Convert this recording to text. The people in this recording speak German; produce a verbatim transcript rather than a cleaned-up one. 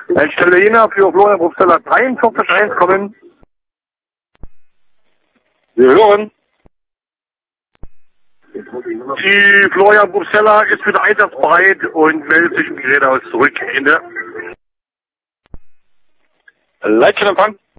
Ein Stelle Jena für Florian Bruxeller dreiundvierzig eins kommen. Wir hören. Die Florian Bruxeller ist wieder einsatzbereit und meldet sich im Gerätehaus zurück. Ende. Leitstellempfang.